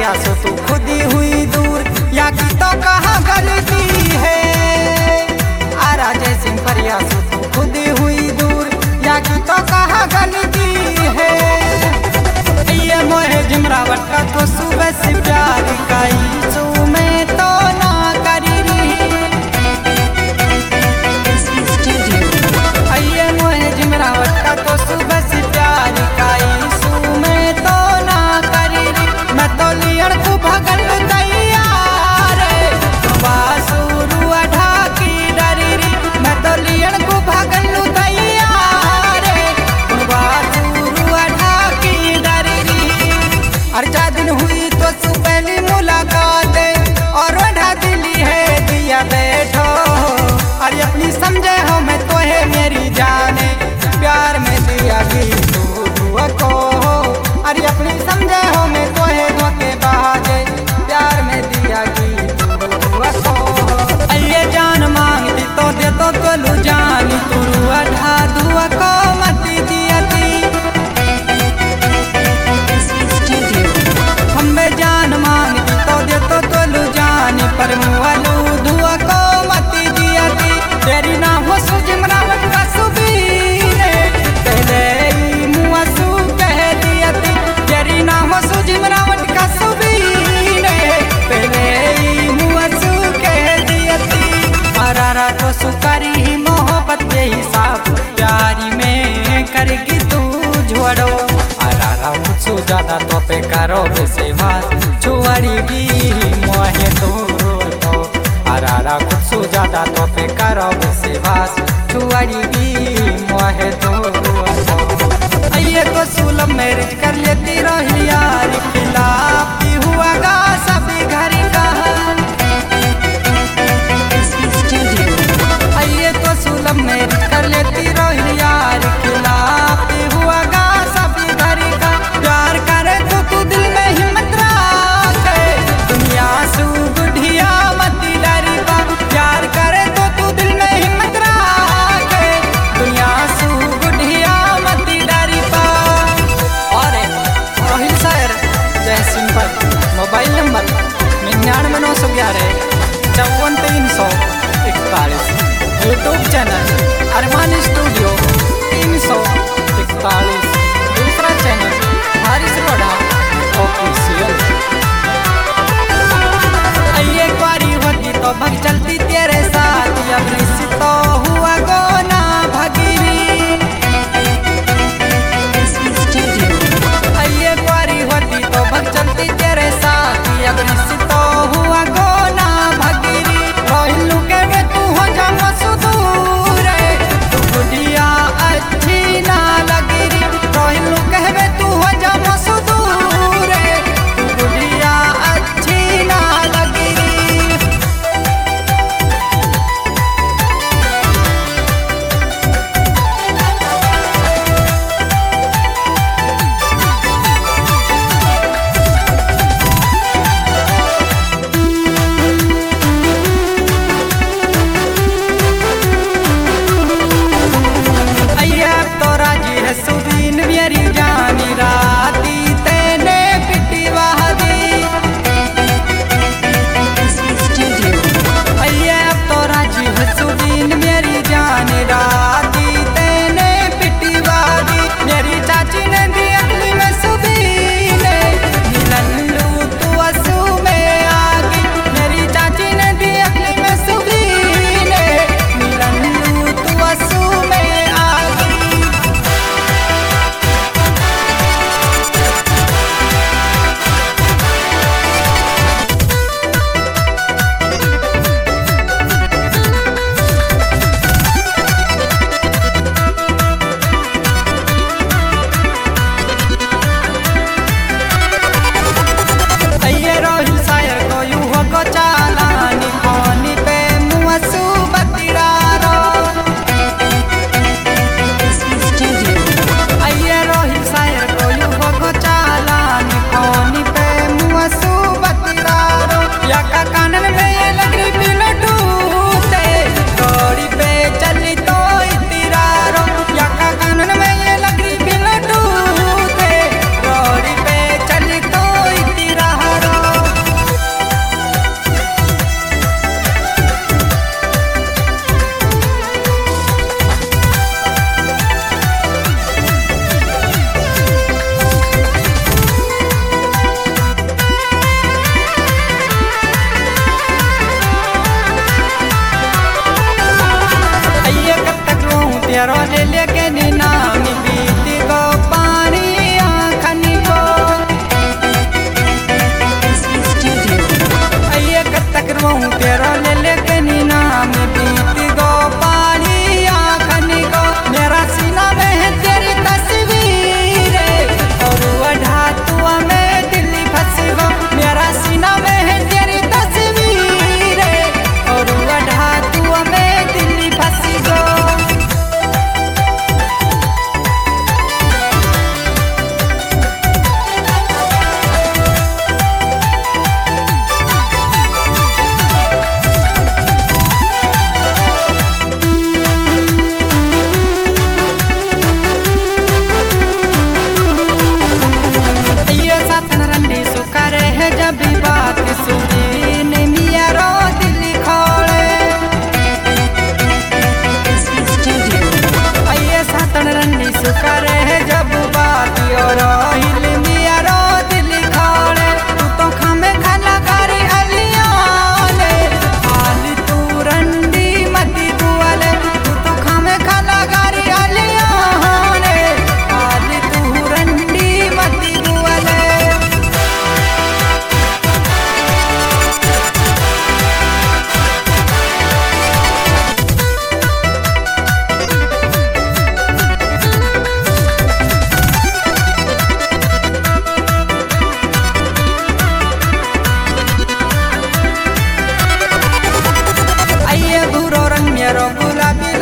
सिमरिया से तू खुद ही हुई दूर, या की तो कहाँ गलती है। आरा जय सिमरिया से तू खुद ही हुई दूर, या की तो कहाँ गलती है। ये मोहे जिमरावट का तो सुबह से प्यार काई सू में तो ना करी री। ये मोहे जिमरावट का तो सुबह से प्यार काई सू में तो ना करी री। मैं तो लियन को भगल तैयार बासुरु अढ़ा की डरी री। मैं तो लियन को भगल तैयार बासुरु अढ़ा की डरी री। अर्चा दिन हुई तो पहली मुलाकात और बढ़ा दिली है दिया बैठो। अरे अपनी समझे हो मैं तो है मेरी जाने, प्यार में दिया भी दुआ को। अरे अपनी समझे हो मैं तो है धोखे बाजे, प्यार में दिया भी दुआ को। ये जान मांगती तो दे तो लू जानी तू अढ़ा दुआ को मत दिया थी। हमें जान मांगती तो दे तो लू जानी पर मुआलू दुआ को मत दिया थी। तेरी ना हो सुजिमरावट का सुबीर पहले ही मुआसू कह दिया थी। तेरी ना हो सुजिमरावट का सुबीर पहले ही मुआसू कह दिया थी। अरारा तो सुकारी ही मोहब्बत के हिसाब प्यारी में करेगी तू झोड़ो। अरारा मुझसे ज्यादा तो पे करो विश्वास छुआरी भी मोहे तो। अरारा कुछ ज्यादा तो पे करो विश्वास छुआरी भी मोहे तो। ये तो सुलभ मैरिज कर लेती रही यार, खिलाफ भी हुआ गा सभी घर का। ये तो सुलभ मैरिज कर लेती रही यार, खिलाफ भी हुआ गा सभी घर का। प्यार करे तो तू दिल में हिम्मत रखे, दुनिया सू बुढ़िया मत डरी बा। प्यार करे तो तू दिल में हिम्मत रखे, दुनिया सू बुढ़िया मत डरी बा। और Rohil sir Jai simple mobile number 999154 YouTube channel Arman studio 341, दूसरा चैनल हारिस रोड़ा ऑफिशियल। एक बारी होती तो भग चलती तेरे साथ, अब रिश्ता हुआ गो ना भगीरी। एक बारी होती तो भग चलती तेरे साथ, अब रिश्ता हुआ गो ना भगीरी। रोहिलू के में तू हो जा मसूदूर, तू बुढ़िया अच्छी ना लगी री।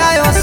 लायो